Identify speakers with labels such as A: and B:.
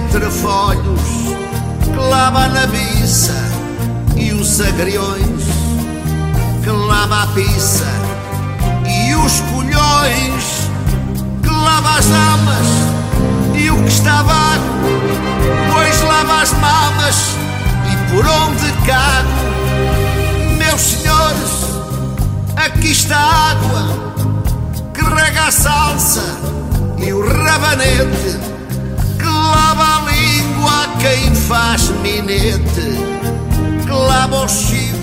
A: entre folhos, que lava a nabiça e os agriões, que lava a pizza e os colhões, que lava as almas e o que está vago, pois lava as mamas e por onde cago. Meus senhores, aqui está a água que rega a salsa e o rabanete, que lava a língua a quem faz minete, que lava o chifre